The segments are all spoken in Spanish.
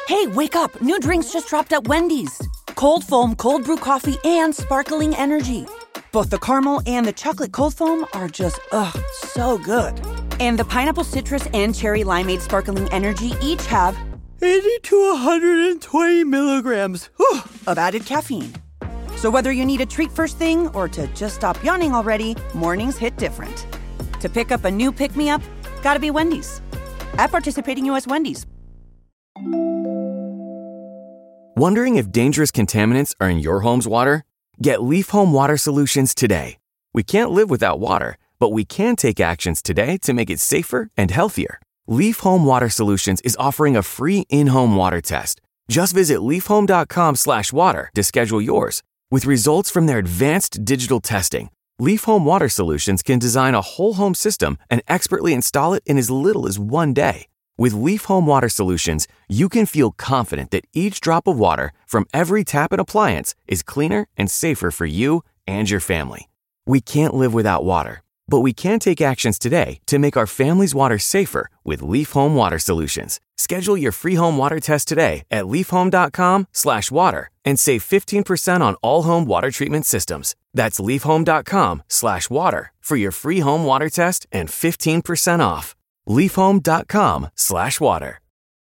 Hey, wake up. New drinks just dropped at Wendy's. Cold foam, cold brew coffee, and sparkling energy. Both the caramel and the chocolate cold foam are just, so good. And the pineapple citrus and cherry limeade sparkling energy each have 80 to 120 milligrams of added caffeine. So whether you need a treat first thing or to just stop yawning already, mornings hit different. To pick up a new pick-me-up, gotta be Wendy's. At participating U.S. Wendy's. Wondering if dangerous contaminants are in your home's water? Get Leaf Home Water Solutions today. We can't live without water, but we can take actions today to make it safer and healthier. Leaf Home Water Solutions is offering a free in-home water test. Just visit leafhome.com/water to schedule yours. With results from their advanced digital testing, Leaf Home Water Solutions can design a whole home system and expertly install it in as little as 1 day. With Leaf Home Water Solutions, you can feel confident that each drop of water from every tap and appliance is cleaner and safer for you and your family. We can't live without water, but we can take actions today to make our family's water safer with Leaf Home Water Solutions. Schedule your free home water test today at leafhome.com/water and save 15% on all home water treatment systems. That's leafhome.com/water for your free home water test and 15% off. leafhome.com/water.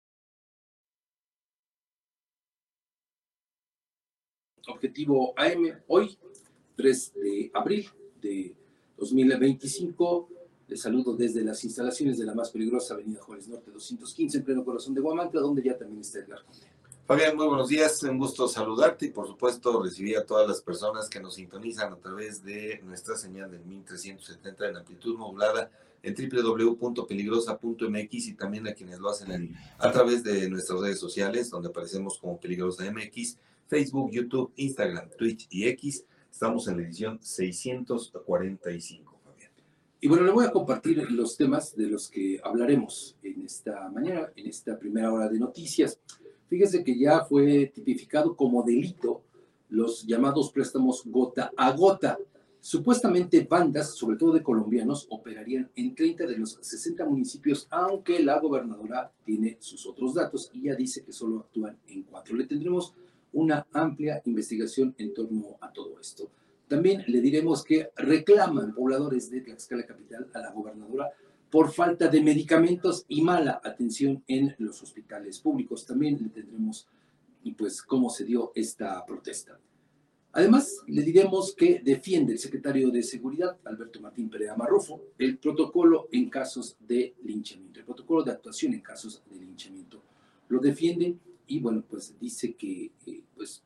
Objetivo AM, hoy, 3 de abril de 2025. Les saludo desde las instalaciones de la más peligrosa Avenida Juárez Norte 215, en pleno corazón de Huamantla, donde ya también está Edgar Conde. Fabián, muy buenos días, un gusto saludarte y por supuesto recibir a todas las personas que nos sintonizan a través de nuestra señal del 1370 en amplitud modulada en www.peligrosa.mx y también a quienes lo hacen a través de nuestras redes sociales, donde aparecemos como Peligrosa MX, Facebook, YouTube, Instagram, Twitch y X. Estamos en la edición 645. Y bueno, le voy a compartir los temas de los que hablaremos en esta mañana, en esta primera hora de noticias. Fíjese que ya fue tipificado como delito los llamados préstamos gota a gota. Supuestamente bandas, sobre todo de colombianos, operarían en 30 de los 60 municipios, aunque la gobernadora tiene sus otros datos y ya dice que solo actúan en 4. Le tendremos una amplia investigación en torno a todo esto. También le diremos que reclaman pobladores de Tlaxcala Capital a la gobernadora por falta de medicamentos y mala atención en los hospitales públicos. También le tendremos pues cómo se dio esta protesta. Además, le diremos que defiende el secretario de Seguridad, Alberto Martín Perea Marrufo, el protocolo en casos de linchamiento, el protocolo de actuación en casos de linchamiento. Lo defiende y, bueno, pues dice que pues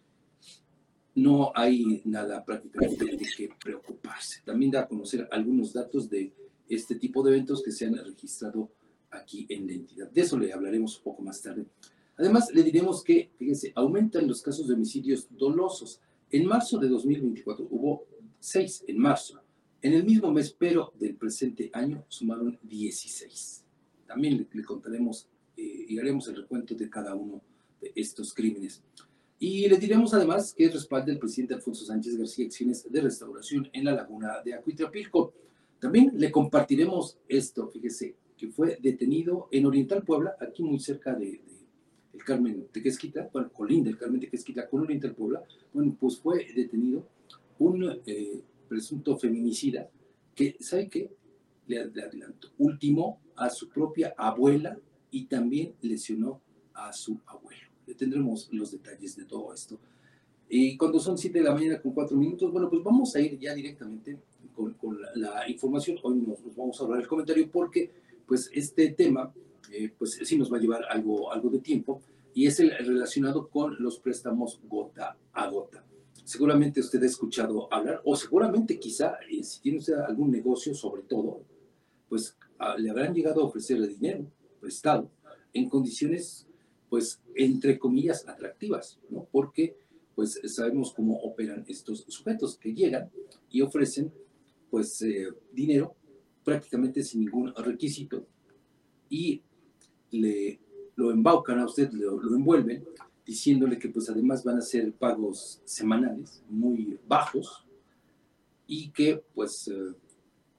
no hay nada prácticamente de qué preocuparse. También da a conocer algunos datos de este tipo de eventos que se han registrado aquí en la entidad. De eso le hablaremos un poco más tarde. Además, le diremos que, fíjense, aumentan los casos de homicidios dolosos. En marzo de 2024 hubo 6 en marzo. En el mismo mes, pero del presente año, sumaron 16. También le contaremos y haremos el recuento de cada uno de estos crímenes. Y le diremos además que respalda el presidente Alfonso Sánchez García acciones de restauración en la laguna de Acuitrapilco. También le compartiremos esto, fíjese, que fue detenido en Oriental Puebla, aquí muy cerca de el Carmen Tequesquita, bueno, colinda el Carmen Tequesquita con Oriental Puebla. Bueno, pues fue detenido un presunto feminicida que, ¿sabe qué? Le adelantó, ultimó a su propia abuela y también lesionó a su abuelo. Tendremos los detalles de todo esto. Y cuando son 7 de la mañana con 4 minutos, bueno, pues vamos a ir ya directamente con la información. Hoy nos vamos a hablar el comentario porque pues este tema pues sí nos va a llevar algo de tiempo y es el relacionado con los préstamos gota a gota. Seguramente usted ha escuchado hablar o seguramente quizá si tiene usted algún negocio sobre todo, pues le habrán llegado a ofrecer dinero prestado en condiciones pues, entre comillas, atractivas, ¿no? Porque, pues, sabemos cómo operan estos sujetos que llegan y ofrecen, pues, dinero prácticamente sin ningún requisito y lo embaucan a usted, lo envuelven, diciéndole que, pues, además van a ser pagos semanales muy bajos y que, pues,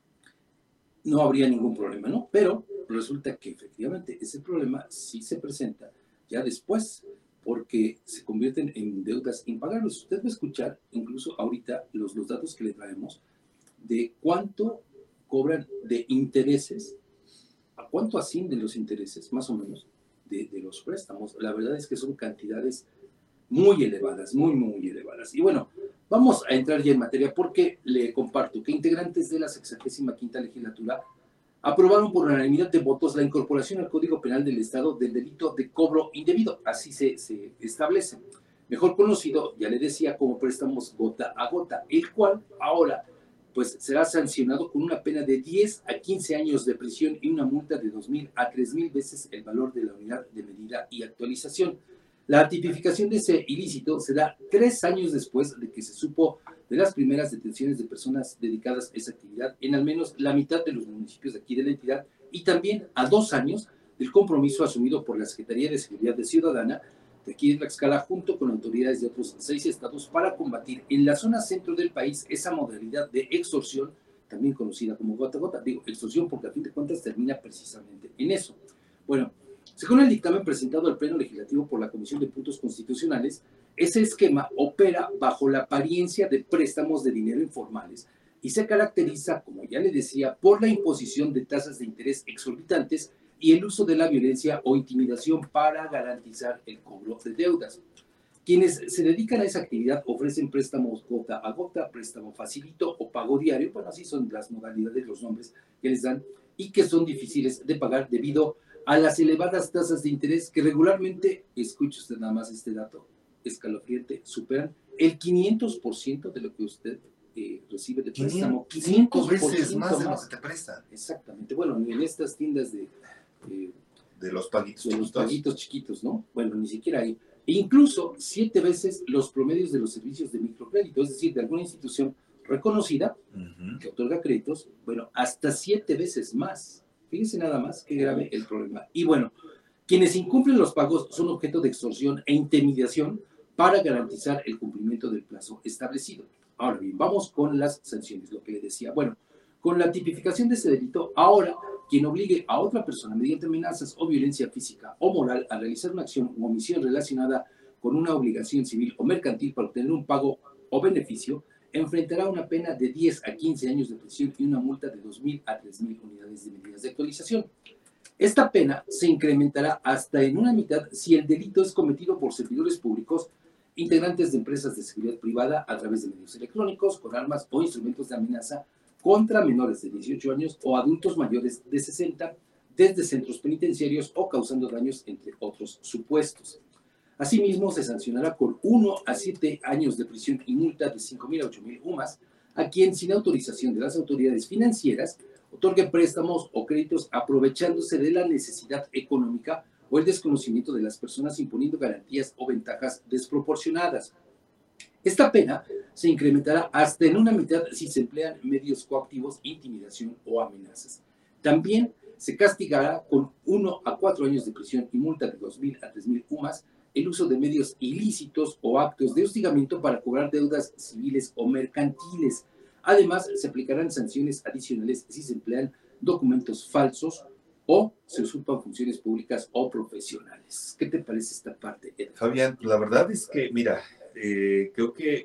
no habría ningún problema, ¿no? Pero resulta que, efectivamente, ese problema sí se presenta ya después, porque se convierten en deudas impagables. Usted va a escuchar incluso ahorita los datos que le traemos de cuánto cobran de intereses, a cuánto ascienden los intereses, más o menos, de los préstamos. La verdad es que son cantidades muy elevadas, muy elevadas. Y bueno, vamos a entrar ya en materia porque le comparto que integrantes de la 65ª legislatura aprobaron por unanimidad de votos la incorporación al Código Penal del Estado del delito de cobro indebido. Así se establece. Mejor conocido, ya le decía, como préstamos gota a gota, el cual ahora pues será sancionado con una pena de 10 a 15 años de prisión y una multa de 2,000 a 3,000 veces el valor de la unidad de medida y actualización. La tipificación de ese ilícito se da 3 años después de que se supo de las primeras detenciones de personas dedicadas a esa actividad en al menos la mitad de los municipios de aquí de la entidad, y también a 2 años del compromiso asumido por la Secretaría de Seguridad Ciudadana de aquí de Tlaxcala junto con autoridades de otros 6 estados para combatir en la zona centro del país esa modalidad de extorsión, también conocida como gota a gota. Digo extorsión porque a fin de cuentas termina precisamente en eso. Bueno, según el dictamen presentado al Pleno Legislativo por la Comisión de Puntos Constitucionales, ese esquema opera bajo la apariencia de préstamos de dinero informales y se caracteriza, como ya le decía, por la imposición de tasas de interés exorbitantes y el uso de la violencia o intimidación para garantizar el cobro de deudas. Quienes se dedican a esa actividad ofrecen préstamos gota a gota, préstamo facilito o pago diario, bueno, así son las modalidades, los nombres que les dan, y que son difíciles de pagar debido a las elevadas tasas de interés que regularmente, escuche usted nada más este dato escalofriante, superan el 500% de lo que usted recibe de préstamo. 5 veces más de lo que te prestan. Exactamente. Bueno, ni en estas tiendas de los paguitos de chiquitos. Los paguitos chiquitos, ¿no? Bueno, ni siquiera ahí. E incluso 7 veces los promedios de los servicios de microcrédito, es decir, de alguna institución reconocida que otorga créditos, bueno, hasta 7 veces más. Fíjense nada más qué grave el problema. Y bueno, quienes incumplen los pagos son objeto de extorsión e intimidación para garantizar el cumplimiento del plazo establecido. Ahora bien, vamos con las sanciones, lo que le decía. Bueno, con la tipificación de ese delito, ahora quien obligue a otra persona mediante amenazas o violencia física o moral a realizar una acción u omisión relacionada con una obligación civil o mercantil para obtener un pago o beneficio, enfrentará una pena de 10 a 15 años de prisión y una multa de 2,000 a 3,000 unidades de medidas de actualización. Esta pena se incrementará hasta en una mitad si el delito es cometido por servidores públicos, integrantes de empresas de seguridad privada a través de medios electrónicos, con armas o instrumentos de amenaza contra menores de 18 años o adultos mayores de 60 desde centros penitenciarios o causando daños, entre otros supuestos. Asimismo, se sancionará con 1 a 7 años de prisión y multa de 5,000 a 8,000 UMAS a quien, sin autorización de las autoridades financieras, otorgue préstamos o créditos aprovechándose de la necesidad económica o el desconocimiento de las personas imponiendo garantías o ventajas desproporcionadas. Esta pena se incrementará hasta en una mitad si se emplean medios coactivos, intimidación o amenazas. También se castigará con 1 a 4 años de prisión y multa de 2,000 a 3,000 UMAS el uso de medios ilícitos o actos de hostigamiento para cobrar deudas civiles o mercantiles. Además, se aplicarán sanciones adicionales si se emplean documentos falsos o se usurpan funciones públicas o profesionales. ¿Qué te parece esta parte, Ed? Fabián, la verdad es que, mira, creo que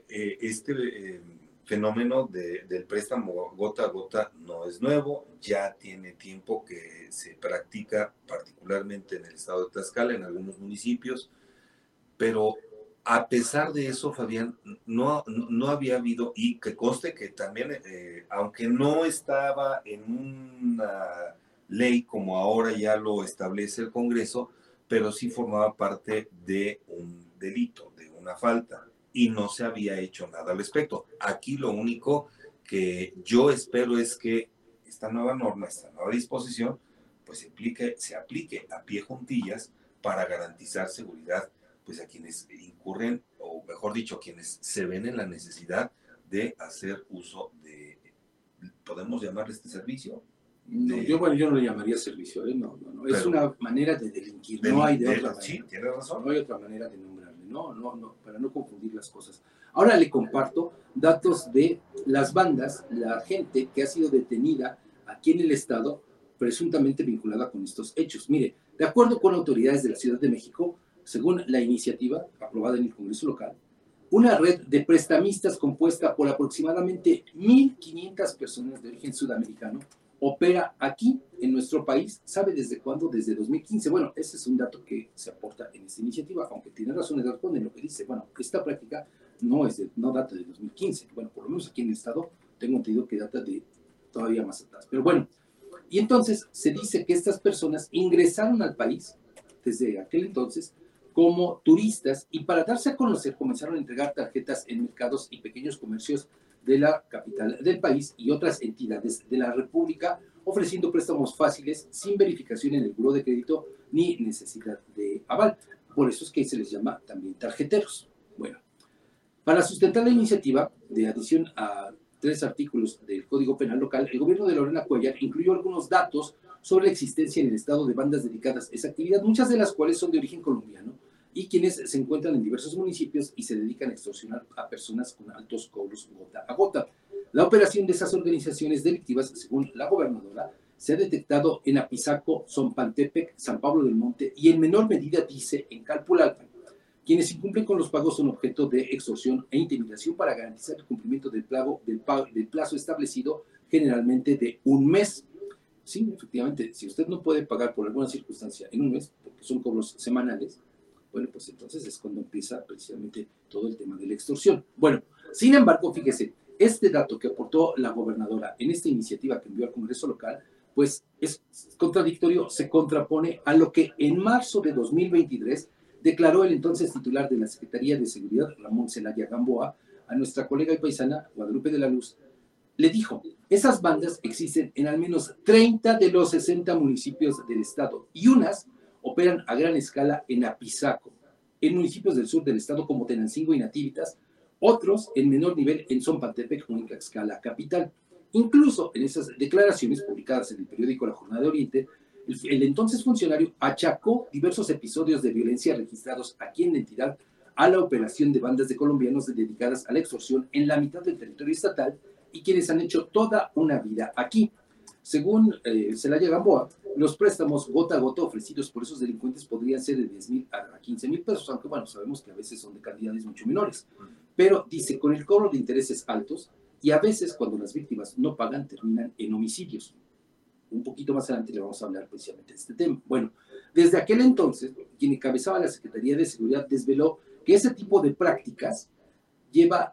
este fenómeno del préstamo gota a gota no es nuevo, ya tiene tiempo que se practica particularmente en el estado de Tlaxcala, en algunos municipios, pero a pesar de eso, Fabián, no había habido, y que conste que también, aunque no estaba en una ley como ahora ya lo establece el Congreso, pero sí formaba parte de un delito, de una falta, y no se había hecho nada al respecto. Aquí lo único que yo espero es que esta nueva norma, esta nueva disposición, pues se aplique a pie juntillas para garantizar seguridad pues a quienes incurren, o mejor dicho, quienes se ven en la necesidad de hacer uso de, ¿podemos llamarle este servicio? No, yo no le llamaría servicio, no. Es una manera de delinquir, no hay de otra manera. Sí, tienes razón. No hay otra manera de nombrarle, no, para no confundir las cosas. Ahora le comparto datos de las bandas, la gente que ha sido detenida aquí en el estado, presuntamente vinculada con estos hechos. Mire, de acuerdo con autoridades de la Ciudad de México, según la iniciativa aprobada en el Congreso local, una red de prestamistas compuesta por aproximadamente 1.500 personas de origen sudamericano opera aquí en nuestro país. ¿Sabe desde cuándo? Desde 2015. Bueno, ese es un dato que se aporta en esta iniciativa, aunque tiene razón Eduardo en lo que dice. Bueno, esta práctica no data de 2015. Bueno, por lo menos aquí en el estado tengo entendido que data de todavía más atrás. Pero bueno, y entonces se dice que estas personas ingresaron al país desde aquel entonces como turistas y para darse a conocer comenzaron a entregar tarjetas en mercados y pequeños comercios de la capital del país y otras entidades de la República, ofreciendo préstamos fáciles sin verificación en el buró de crédito ni necesidad de aval. Por eso es que se les llama también tarjeteros. Bueno, para sustentar la iniciativa de adición a 3 artículos del Código Penal local, el gobierno de Lorena Cuellar incluyó algunos datos sobre la existencia en el estado de bandas dedicadas a esa actividad, muchas de las cuales son de origen colombiano y quienes se encuentran en diversos municipios y se dedican a extorsionar a personas con altos cobros gota a gota. La operación de esas organizaciones delictivas, según la gobernadora, se ha detectado en Apizaco, Zompantepec, San Pablo del Monte y en menor medida, dice, en Calpulalpan. Quienes incumplen con los pagos son objeto de extorsión e intimidación para garantizar el cumplimiento del plazo establecido, generalmente de un mes. Sí, efectivamente, si usted no puede pagar por alguna circunstancia en un mes, porque son cobros semanales, bueno, pues entonces es cuando empieza precisamente todo el tema de la extorsión. Bueno, sin embargo, fíjese, este dato que aportó la gobernadora en esta iniciativa que envió al Congreso local, pues es contradictorio, se contrapone a lo que en marzo de 2023 declaró el entonces titular de la Secretaría de Seguridad, Ramón Celaya Gamboa, a nuestra colega y paisana Guadalupe de la Luz. Le dijo, esas bandas existen en al menos 30 de los 60 municipios del estado y unas operan a gran escala en Apizaco, en municipios del sur del estado como Tenancingo y Nativitas, otros en menor nivel en Zompantepec o en Tlaxcala capital. Incluso en esas declaraciones publicadas en el periódico La Jornada de Oriente, el entonces funcionario achacó diversos episodios de violencia registrados aquí en la entidad a la operación de bandas de colombianos dedicadas a la extorsión en la mitad del territorio estatal y quienes han hecho toda una vida aquí. Según Celaya Gamboa, los préstamos gota a gota ofrecidos por esos delincuentes podrían ser de 10,000 a 15,000 pesos, aunque bueno, sabemos que a veces son de cantidades mucho menores. Pero dice, con el cobro de intereses altos y a veces cuando las víctimas no pagan terminan en homicidios. Un poquito más adelante le vamos a hablar precisamente de este tema. Bueno, desde aquel entonces, quien encabezaba la Secretaría de Seguridad desveló que ese tipo de prácticas llevaba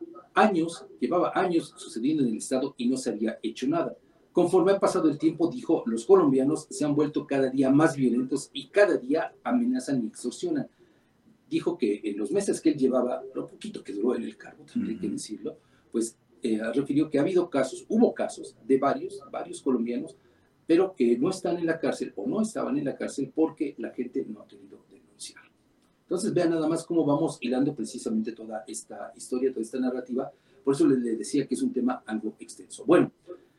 años sucediendo en el estado y no se había hecho nada. Conforme ha pasado el tiempo, dijo, los colombianos se han vuelto cada día más violentos y cada día amenazan y extorsionan. Dijo que en los meses que él llevaba, lo poquito que duró en el cargo, también hay que decirlo, pues refirió que hubo casos de varios colombianos, pero que no están en la cárcel o no estaban en la cárcel porque la gente no ha querido denunciar. Entonces vean nada más cómo vamos hilando precisamente toda esta historia, toda esta narrativa. Por eso les decía que es un tema algo extenso. Bueno,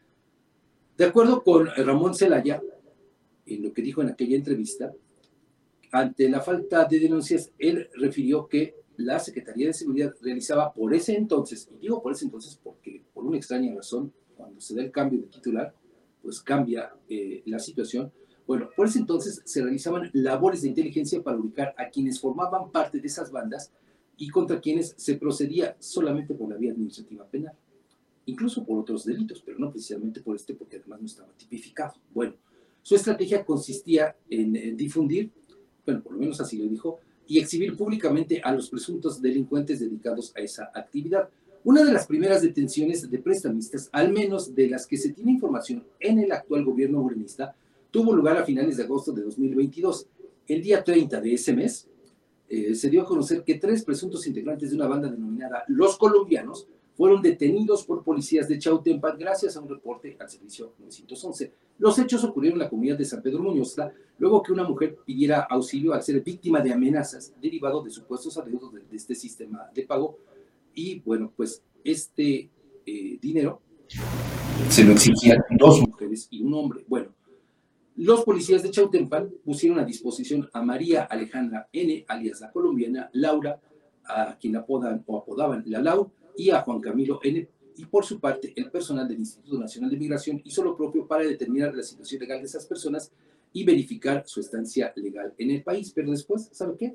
de acuerdo con Ramón Celaya, en lo que dijo en aquella entrevista, ante la falta de denuncias, él refirió que la Secretaría de Seguridad realizaba por ese entonces, y digo por ese entonces porque por una extraña razón, cuando se da el cambio de titular, pues cambia la situación. Bueno, por ese entonces se realizaban labores de inteligencia para ubicar a quienes formaban parte de esas bandas y contra quienes se procedía solamente por la vía administrativa penal, incluso por otros delitos, pero no precisamente por este, porque además no estaba tipificado. Bueno, su estrategia consistía en difundir, bueno, por lo menos así lo dijo, y exhibir públicamente a los presuntos delincuentes dedicados a esa actividad. Una de las primeras detenciones de prestamistas, al menos de las que se tiene información en el actual gobierno morenista, tuvo lugar a finales de agosto de 2022. El día 30 de ese mes se dio a conocer que 3 presuntos integrantes de una banda denominada Los Colombianos fueron detenidos por policías de Chautempan gracias a un reporte al servicio 911. Los hechos ocurrieron en la comunidad de San Pedro Muñoztla, luego que una mujer pidiera auxilio al ser víctima de amenazas derivado de supuestos adeudos de este sistema de pago. Y bueno, pues este dinero se lo exigían 2 mujeres y un hombre. Bueno, los policías de Chautempan pusieron a disposición a María Alejandra N., alias la colombiana, Laura, a quien apodaban la Lau, y a Juan Camilo N., y por su parte el personal del Instituto Nacional de Migración hizo lo propio para determinar la situación legal de esas personas y verificar su estancia legal en el país. Pero después, ¿sabe qué?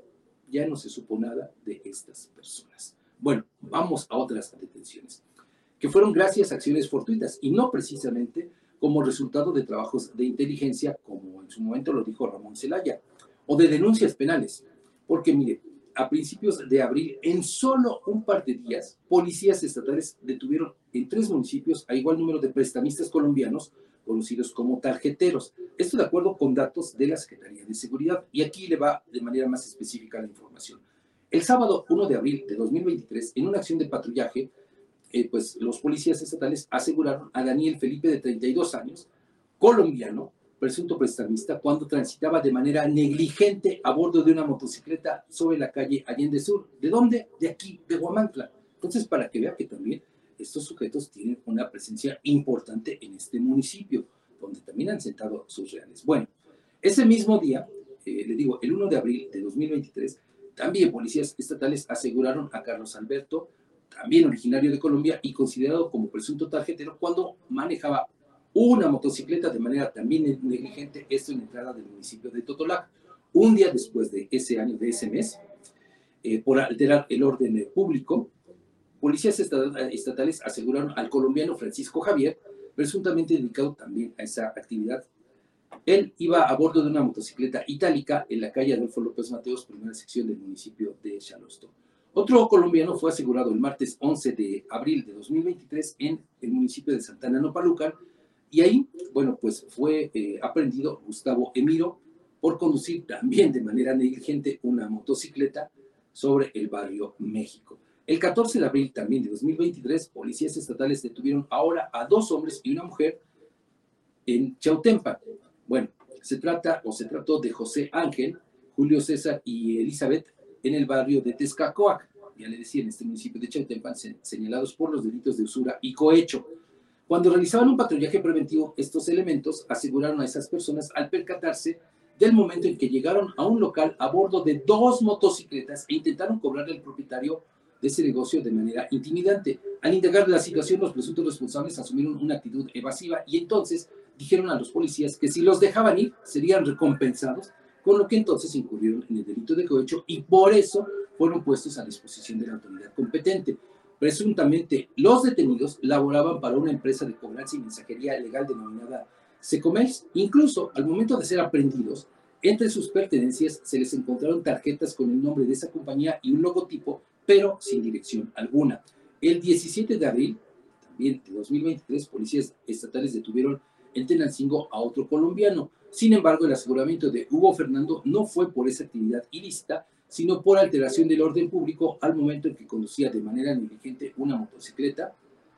ya no se supo nada de estas personas. Bueno, vamos a otras detenciones, que fueron gracias a acciones fortuitas y no precisamente como resultado de trabajos de inteligencia, como en su momento lo dijo Ramón Zelaya, o de denuncias penales. Porque mire, a principios de abril, en solo un par de días, policías estatales detuvieron en 3 municipios a igual número de prestamistas colombianos, conocidos como tarjeteros. Esto de acuerdo con datos de la Secretaría de Seguridad. Y aquí le va de manera más específica la información. El sábado 1 de abril de 2023, en una acción de patrullaje, pues los policías estatales aseguraron a Daniel Felipe, de 32 años, colombiano, presunto prestamista, cuando transitaba de manera negligente a bordo de una motocicleta sobre la calle Allende Sur. ¿De dónde? De aquí, de Huamantla. Entonces, para que vea que también estos sujetos tienen una presencia importante en este municipio, donde también han sentado sus reales. Bueno, ese mismo día, le digo, el 1 de abril de 2023, también policías estatales aseguraron a Carlos Alberto, también originario de Colombia y considerado como presunto tarjetero, cuando manejaba una motocicleta de manera también negligente, esto en la entrada del municipio de Totolac. Un día después de ese año, de ese mes, por alterar el orden público, policías estatales aseguraron al colombiano Francisco Javier, presuntamente dedicado también a esa actividad. Él iba a bordo de una motocicleta itálica en la calle Adolfo López Mateos, primera sección del municipio de Xalosto. Otro colombiano fue asegurado el martes 11 de abril de 2023 en el municipio de Santana Nopalucan, y ahí, bueno, pues fue aprehendido Gustavo Emiro por conducir también de manera negligente una motocicleta sobre el barrio México. El 14 de abril también de 2023, policías estatales detuvieron ahora a 2 hombres y una mujer en Chautempan. Bueno, se trató de José Ángel, Julio César y Elizabeth en el barrio de Tezcacoac, ya le decía, en este municipio de Chautempan, señalados por los delitos de usura y cohecho. Cuando realizaban un patrullaje preventivo, estos elementos aseguraron a esas personas al percatarse del momento en que llegaron a un local a bordo de 2 motocicletas e intentaron cobrarle al propietario de ese negocio de manera intimidante. Al indagar la situación, los presuntos responsables asumieron una actitud evasiva y entonces dijeron a los policías que si los dejaban ir, serían recompensados, con lo que entonces incurrieron en el delito de cohecho y por eso fueron puestos a disposición de la autoridad competente. Presuntamente, los detenidos laboraban para una empresa de cobranza y mensajería legal denominada Secomex. Incluso, al momento de ser aprehendidos, entre sus pertenencias se les encontraron tarjetas con el nombre de esa compañía y un logotipo, pero sin dirección alguna. El 17 de abril, también de 2023, policías estatales detuvieron en Tenancingo a otro colombiano. Sin embargo, el aseguramiento de Hugo Fernando no fue por esa actividad ilícita, sino por alteración del orden público al momento en que conducía de manera negligente una motocicleta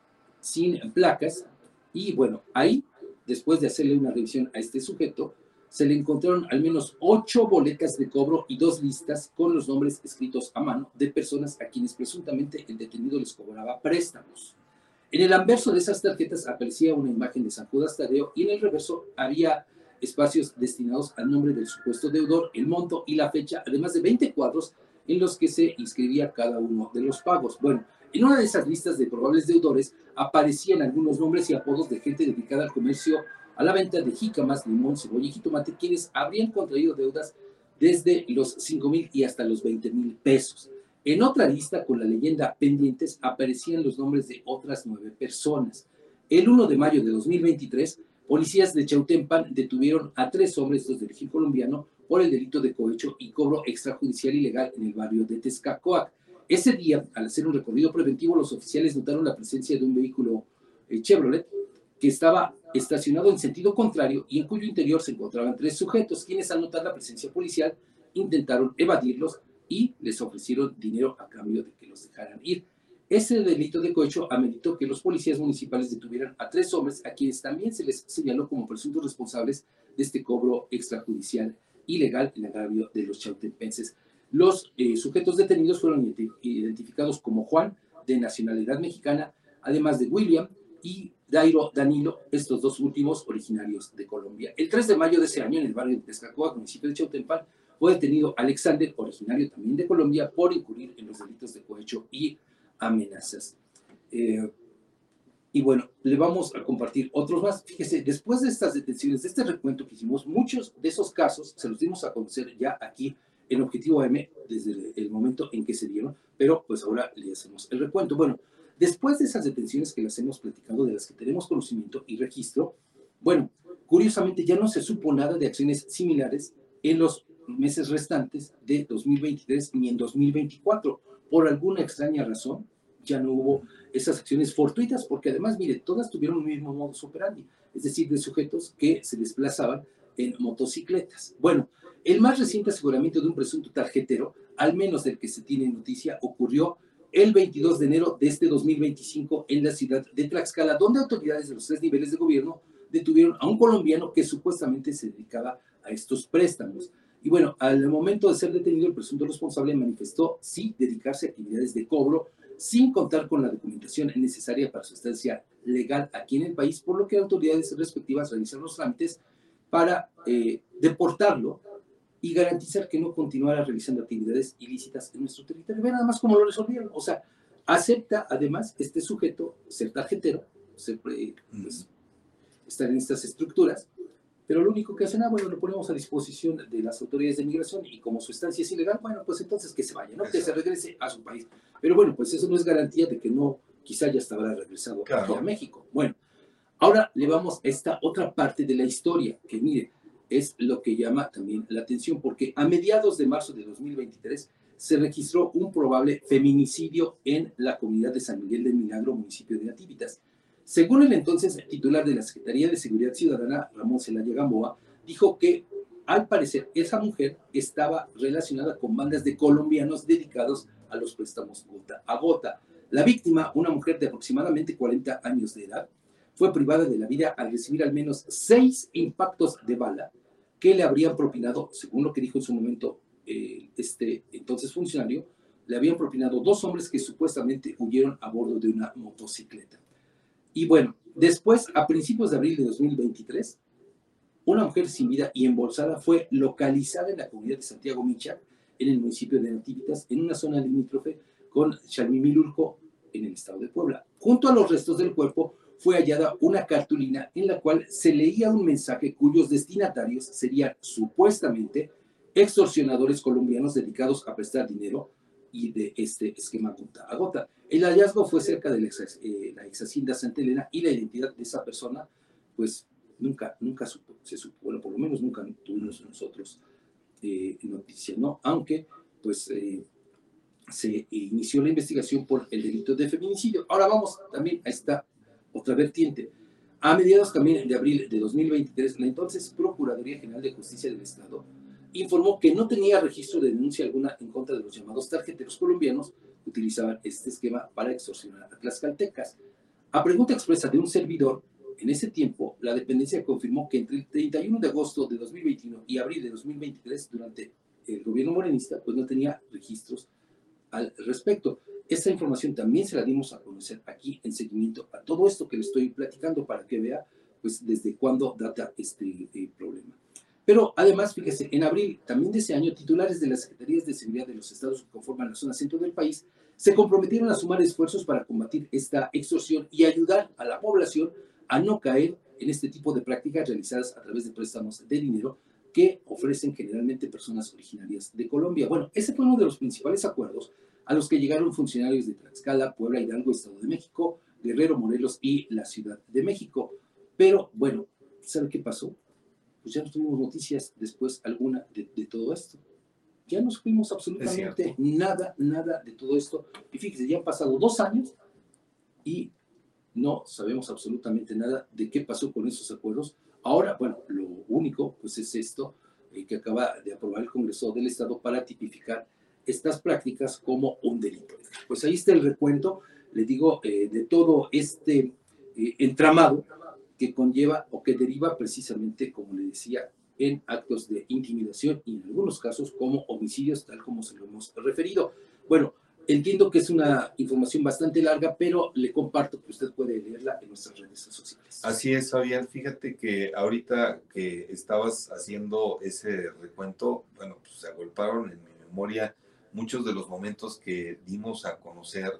sin placas. Y bueno, ahí, después de hacerle una revisión a este sujeto, se le encontraron al menos 8 boletas de cobro y 2 listas con los nombres escritos a mano de personas a quienes presuntamente el detenido les cobraba préstamos. En el anverso de esas tarjetas aparecía una imagen de San Judas Tadeo y en el reverso había espacios destinados al nombre del supuesto deudor, el monto y la fecha, además de 20 cuadros en los que se inscribía cada uno de los pagos. Bueno, en una de esas listas de probables deudores aparecían algunos nombres y apodos de gente dedicada al comercio, a la venta de jícamas, limón, cebolla y jitomate, quienes habrían contraído deudas desde los 5,000 y hasta los 20,000 pesos. En otra lista, con la leyenda pendientes, aparecían los nombres de otras 9 personas. El 1 de mayo de 2023, policías de Chautempan detuvieron a 3 hombres, 2 de origen colombiano, por el delito de cohecho y cobro extrajudicial ilegal en el barrio de Tezcacoac. Ese día, al hacer un recorrido preventivo, los oficiales notaron la presencia de un vehículo Chevrolet que estaba estacionado en sentido contrario y en cuyo interior se encontraban 3 sujetos, quienes al notar la presencia policial intentaron evadirlos y les ofrecieron dinero a cambio de que los dejaran ir. Ese delito de cohecho ameritó que los policías municipales detuvieran a 3 hombres a quienes también se les señaló como presuntos responsables de este cobro extrajudicial ilegal en agravio de los chautempenses. Los sujetos detenidos fueron identificados como Juan, de nacionalidad mexicana, además de William y Dairo Danilo, estos 2 últimos originarios de Colombia. El 3 de mayo de ese año, en el barrio de Tezcacoac, municipio de Chautempan, fue detenido Alexander, originario también de Colombia, por incurrir en los delitos de cohecho y amenazas. Y bueno, le vamos a compartir otros más. Fíjese, después de estas detenciones, de este recuento que hicimos, muchos de esos casos se los dimos a conocer ya aquí en Objetivo AM desde el momento en que se dieron, pero pues ahora le hacemos el recuento. Bueno, después de esas detenciones que las hemos platicado, de las que tenemos conocimiento y registro, bueno, curiosamente ya no se supo nada de acciones similares en los meses restantes de 2023 ni en 2024. Por alguna extraña razón, ya no hubo esas acciones fortuitas, porque además, mire, todas tuvieron un mismo modus operandi, es decir, de sujetos que se desplazaban en motocicletas. Bueno, el más reciente aseguramiento de un presunto tarjetero, al menos del que se tiene noticia, ocurrió el 22 de enero de este 2025 en la ciudad de Tlaxcala, donde autoridades de los 3 niveles de gobierno detuvieron a un colombiano que supuestamente se dedicaba a estos préstamos. Y bueno, al momento de ser detenido, el presunto responsable manifestó sí dedicarse a actividades de cobro sin contar con la documentación necesaria para su estancia legal aquí en el país, por lo que autoridades respectivas realizaron los trámites para deportarlo y garantizar que no continuara realizando actividades ilícitas en nuestro territorio. Vean nada más cómo lo resolvieron. O sea, acepta además este sujeto ser tarjetero, pues, estar en estas estructuras, pero lo único que hacen, bueno, lo ponemos a disposición de las autoridades de migración y como su estancia es ilegal, bueno, pues entonces que se vaya, ¿no? Que se regrese a su país. Pero bueno, pues eso no es garantía de que no, quizá ya hasta habrá regresado aquí a México. Bueno, ahora le vamos a esta otra parte de la historia, que mire, es lo que llama también la atención, porque a mediados de marzo de 2023 se registró un probable feminicidio en la comunidad de San Miguel del Milagro, municipio de Nativitas. Según el entonces titular de la Secretaría de Seguridad Ciudadana, Ramón Celaya Gamboa, dijo que al parecer esa mujer estaba relacionada con bandas de colombianos dedicados a los préstamos gota a gota. La víctima, una mujer de aproximadamente 40 años de edad, fue privada de la vida al recibir al menos 6 impactos de bala que le habrían propinado, según lo que dijo en su momento este entonces funcionario, le habían propinado 2 hombres que supuestamente huyeron a bordo de una motocicleta. Y bueno, después, a principios de abril de 2023, una mujer sin vida y embolsada fue localizada en la comunidad de Santiago Micha, en el municipio de Nativitas, en una zona limítrofe con Chalmimilulco, en el estado de Puebla. Junto a los restos del cuerpo fue hallada una cartulina en la cual se leía un mensaje cuyos destinatarios serían supuestamente extorsionadores colombianos dedicados a prestar dinero y de este esquema gota a gota. El hallazgo fue cerca de la ex hacienda Santa Elena y la identidad de esa persona, pues nunca se supo, bueno, por lo menos nunca tuvimos nosotros noticia, ¿no? Aunque, pues, se inició la investigación por el delito de feminicidio. Ahora vamos también a esta otra vertiente. A mediados también de abril de 2023, la entonces Procuraduría General de Justicia del Estado informó que no tenía registro de denuncia alguna en contra de los llamados tarjeteros colombianos que utilizaban este esquema para extorsionar a tlaxcaltecas. A pregunta expresa de un servidor, en ese tiempo, la dependencia confirmó que entre el 31 de agosto de 2021 y abril de 2023, durante el gobierno morenista, pues no tenía registros al respecto. Esta información también se la dimos a conocer aquí en seguimiento a todo esto que le estoy platicando para que vea, pues, desde cuándo data este problema. Pero además, fíjese, en abril también de ese año, titulares de las Secretarías de Seguridad de los estados que conforman la zona centro del país se comprometieron a sumar esfuerzos para combatir esta extorsión y ayudar a la población a no caer en este tipo de prácticas realizadas a través de préstamos de dinero que ofrecen generalmente personas originarias de Colombia. Bueno, ese fue uno de los principales acuerdos a los que llegaron funcionarios de Tlaxcala, Puebla, Hidalgo, Estado de México, Guerrero, Morelos y la Ciudad de México. Pero, bueno, ¿sabe qué pasó? Pues ya no tuvimos noticias después alguna de todo esto. Ya no supimos absolutamente nada de todo esto. Y fíjese, ya han pasado 2 años y no sabemos absolutamente nada de qué pasó con esos acuerdos. Ahora, bueno, lo único pues es esto que acaba de aprobar el Congreso del Estado para tipificar estas prácticas como un delito. Pues ahí está el recuento, le digo, de todo este entramado que conlleva o que deriva precisamente, como le decía, en actos de intimidación y en algunos casos como homicidios, tal como se lo hemos referido. Bueno, entiendo que es una información bastante larga, pero le comparto que usted puede leerla en nuestras redes sociales. Así es, Fabián. Fíjate que ahorita que estabas haciendo ese recuento, bueno, pues se agolparon en mi memoria muchos de los momentos que dimos a conocer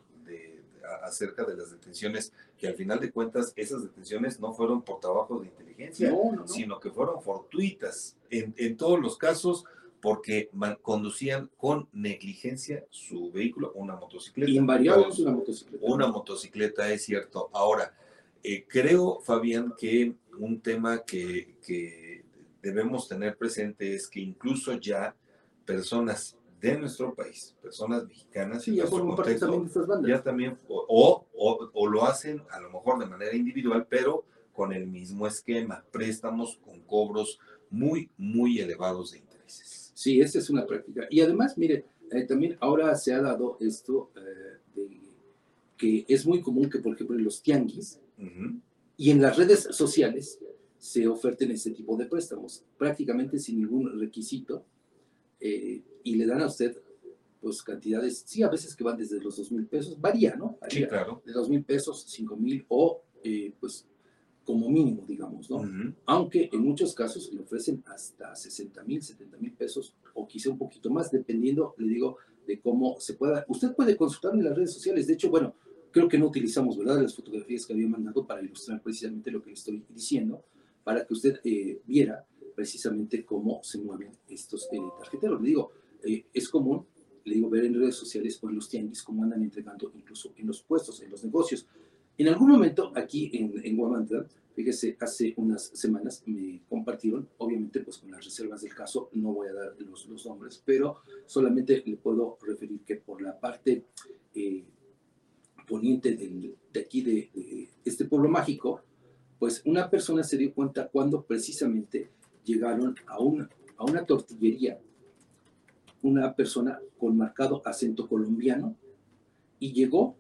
acerca de las detenciones, que al final de cuentas esas detenciones no fueron por trabajo de inteligencia, sino que fueron fortuitas. En todos los casos, porque conducían con negligencia su vehículo, una motocicleta. Invariablemente una motocicleta. Una motocicleta, es cierto. Ahora, creo, Fabián, que un tema que debemos tener presente es que incluso ya personas de nuestro país, personas mexicanas, sí, ya forman parte también de estas bandas. Ya también, o lo hacen a lo mejor de manera individual, pero con el mismo esquema, préstamos con cobros muy, muy elevados de intereses. Sí, esa es una práctica. Y además, mire, también ahora se ha dado esto de que es muy común que, por ejemplo, en los tianguis y en las redes sociales se oferten este tipo de préstamos, prácticamente sin ningún requisito, y le dan a usted pues cantidades, sí, a veces que van desde los 2,000 pesos, varía, ¿no? Varía, sí, claro. De 2,000 pesos, 5,000 o pues como mínimo, digamos, ¿no? Aunque en muchos casos le ofrecen hasta 60,000, 70,000 pesos o quizá un poquito más, dependiendo, le digo, de cómo se pueda. Usted puede consultar en las redes sociales. De hecho, bueno, creo que no utilizamos, ¿verdad?, las fotografías que había mandado para ilustrar precisamente lo que le estoy diciendo, para que usted viera precisamente cómo se mueven estos tarjeteros. Le digo, es común, le digo, ver en redes sociales o en los tianguis cómo andan entregando incluso en los puestos, en los negocios. En algún momento aquí en Guamantla, fíjese, hace unas semanas me compartieron, obviamente pues con las reservas del caso, no voy a dar los nombres, pero solamente le puedo referir que por la parte poniente de aquí de este pueblo mágico, pues una persona se dio cuenta cuando precisamente llegaron a una tortillería, una persona con marcado acento colombiano, y llegó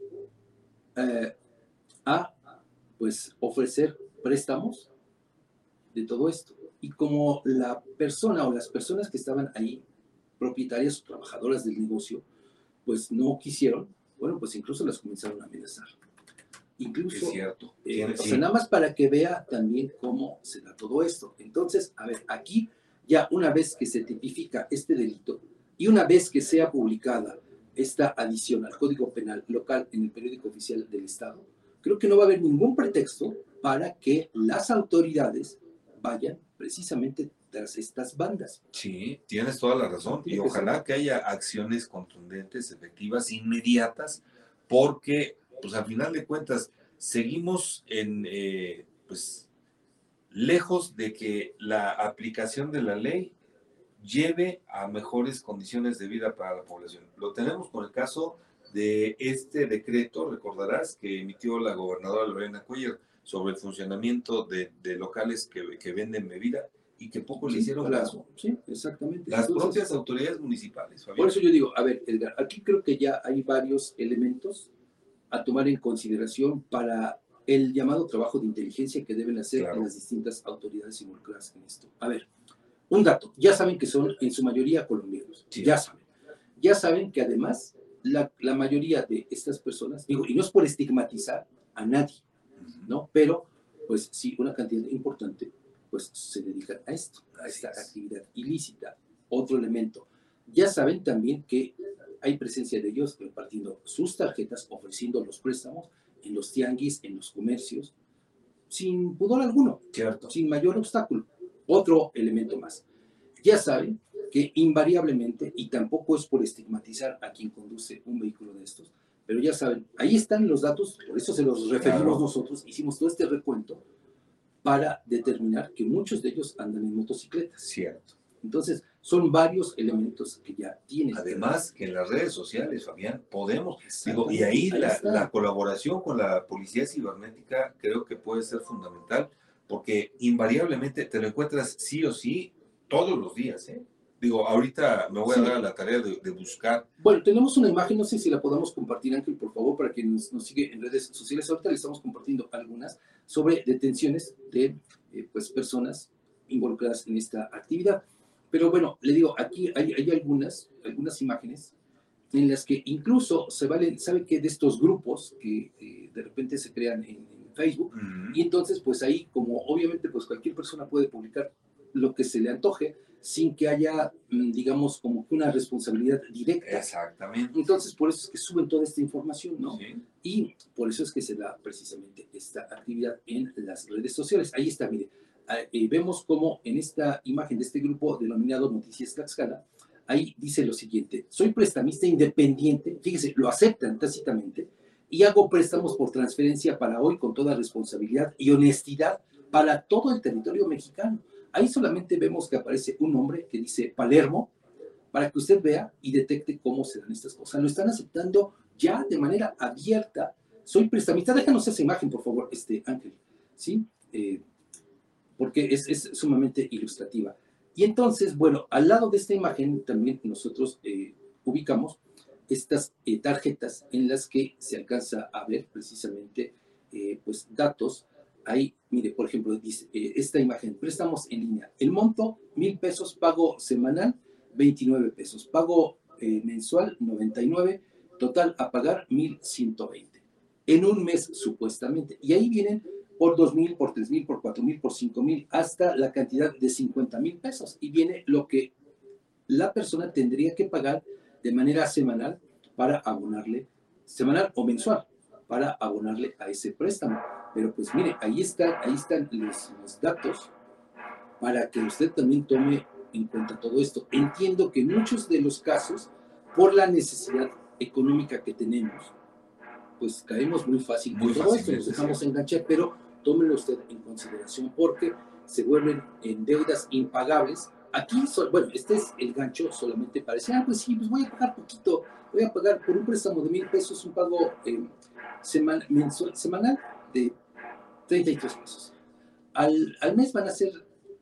a pues ofrecer préstamos de todo esto. Y como la persona o las personas que estaban ahí, propietarias o trabajadoras del negocio, pues no quisieron, bueno, pues incluso las comenzaron a amenazar. Incluso, es cierto. O sea, nada más para que vea también cómo se da todo esto. Entonces, a ver, aquí ya una vez que se tipifica este delito y una vez que sea publicada esta adición al Código Penal local en el periódico oficial del Estado, creo que no va a haber ningún pretexto para que las autoridades vayan precisamente tras estas bandas. Sí, tienes toda la razón. Y ojalá que haya acciones contundentes, efectivas, inmediatas, porque, pues al final de cuentas, seguimos pues, lejos de que la aplicación de la ley lleve a mejores condiciones de vida para la población. Lo tenemos con el caso de este decreto, recordarás, que emitió la gobernadora Lorena Cuellar sobre el funcionamiento de locales que venden bebida y que poco le hicieron caso. Sí, exactamente. Las propias autoridades municipales, Fabián. Por eso yo digo, a ver, Edgar, aquí creo que ya hay varios elementos a tomar en consideración para el llamado trabajo de inteligencia que deben hacer las distintas autoridades involucradas en esto. A ver, un dato, ya saben que son en su mayoría colombianos, sí. Ya saben que además la mayoría de estas personas, digo, y no es por estigmatizar a nadie, ¿no? Pero, pues sí, una cantidad importante, pues se dedican a esto, a esta actividad ilícita. Otro elemento, ya saben también que hay presencia de ellos repartiendo sus tarjetas, ofreciendo los préstamos en los tianguis, en los comercios, sin pudor alguno, cierto, sin mayor obstáculo. Otro elemento más, ya saben que invariablemente, y tampoco es por estigmatizar a quien conduce un vehículo de estos, pero ya saben, ahí están los datos, por eso se los referimos nosotros, hicimos todo este recuento para determinar que muchos de ellos andan en motocicletas. Cierto. Entonces, son varios elementos que ya tienen. Además, que en las redes sociales, Fabián, podemos, digo, y ahí la colaboración con la policía cibernética creo que puede ser fundamental, porque invariablemente te lo encuentras sí o sí todos los días, ¿eh? Digo, ahorita me voy a dar a la tarea de buscar. Bueno, tenemos una imagen, no sé si la podamos compartir, Ángel, por favor, para quien nos sigue en redes sociales. Ahorita le estamos compartiendo algunas sobre detenciones de pues, personas involucradas en esta actividad. Pero bueno, le digo, aquí hay algunas imágenes en las que incluso sabe que de estos grupos que de repente se crean en Facebook, y entonces pues ahí como obviamente pues cualquier persona puede publicar lo que se le antoje sin que haya, digamos, como que una responsabilidad directa. Exactamente. Entonces por eso es que suben toda esta información, ¿no? Sí. Y por eso es que se da precisamente esta actividad en las redes sociales. Ahí está, mire, vemos cómo en esta imagen de este grupo denominado Noticias Tlaxcala, ahí dice lo siguiente: soy prestamista independiente, fíjese, lo aceptan tácitamente, y hago préstamos por transferencia para hoy con toda responsabilidad y honestidad para todo el territorio mexicano. Ahí solamente vemos que aparece un nombre que dice Palermo, para que usted vea y detecte cómo se dan estas cosas. Lo están aceptando ya de manera abierta. Soy prestamista. Déjanos esa imagen, por favor, Ángel, ¿sí? Porque es sumamente ilustrativa. Y entonces, bueno, al lado de esta imagen también nosotros ubicamos estas tarjetas en las que se alcanza a ver precisamente pues datos. Ahí, mire, por ejemplo, dice esta imagen: préstamos en línea. El monto, 1,000 pesos, pago semanal, 29 pesos, pago mensual, 99, total a pagar, 1,120. En un mes, supuestamente. Y ahí vienen por 2,000, por 3,000, por 4,000, por 5,000, hasta la cantidad de 50,000 pesos. Y viene lo que la persona tendría que pagar de manera semanal para abonarle, semanal o mensual, para abonarle a ese préstamo. Pero pues mire, ahí están los datos para que usted también tome en cuenta todo esto. Entiendo que en muchos de los casos, por la necesidad económica que tenemos, pues caemos muy fácil con todo esto, nos dejamos enganchar, pero tómelo usted en consideración porque se vuelven en deudas impagables. Aquí, bueno, este es el gancho solamente para decir, pues sí, pues voy a pagar poquito, voy a pagar por un préstamo de 1,000 pesos, un pago semanal de 33 pesos. Al mes van a ser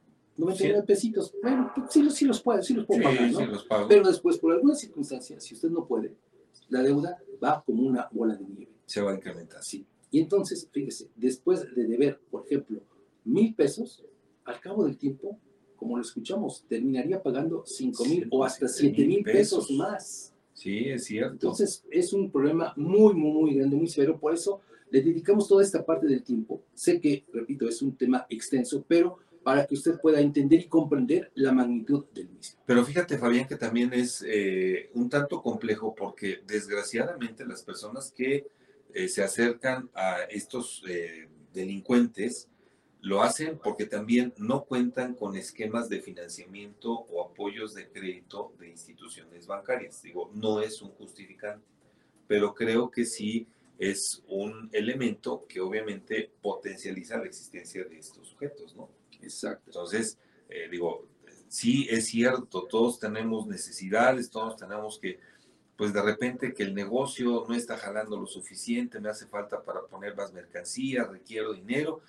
99 pesitos. Bueno, sí los puedo pagar, ¿no? Sí los pago. Pero después, por alguna circunstancia, si usted no puede, la deuda va como una bola de nieve. Se va a incrementar. Sí. Y entonces, fíjese, después de deber, por ejemplo, 1,000 pesos, al cabo del tiempo, como lo escuchamos, terminaría pagando 5,000 o hasta 7,000 pesos más. Sí, es cierto. Entonces, es un problema muy, muy, muy grande, muy severo. Por eso le dedicamos toda esta parte del tiempo. Sé que, repito, es un tema extenso, pero para que usted pueda entender y comprender la magnitud del mismo. Pero fíjate, Fabián, que también es un tanto complejo porque desgraciadamente las personas que se acercan a estos delincuentes lo hacen porque también no cuentan con esquemas de financiamiento o apoyos de crédito de instituciones bancarias. Digo, no es un justificante, pero creo que sí es un elemento que obviamente potencializa la existencia de estos sujetos, ¿no? Exacto. Entonces, digo, sí es cierto, todos tenemos necesidades, todos tenemos que, pues de repente que el negocio no está jalando lo suficiente, me hace falta para poner más mercancía, requiero dinero,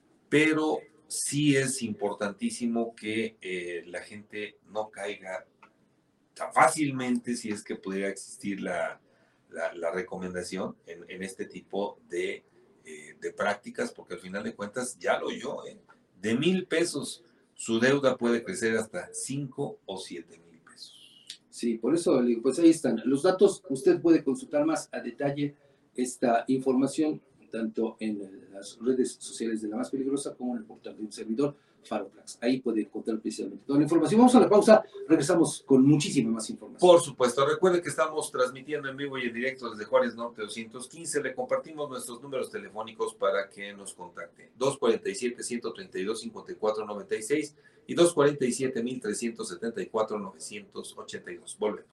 pero sí es importantísimo que la gente no caiga tan fácilmente, si es que pudiera existir la recomendación en este tipo de prácticas, porque al final de cuentas, ya lo oyó, de 1,000 pesos, su deuda puede crecer hasta 5 o 7,000 pesos. Sí, por eso, pues ahí están los datos. Usted puede consultar más a detalle esta información, tanto en las redes sociales de La Más Peligrosa como en el portal de un servidor, Faroplax. Ahí puede encontrar precisamente toda la información. Vamos a la pausa, regresamos con muchísima más información. Por supuesto, recuerde que estamos transmitiendo en vivo y en directo desde Juárez Norte 215. Le compartimos nuestros números telefónicos para que nos contacte. 247-132-5496 y 247-1374-982. Volvemos.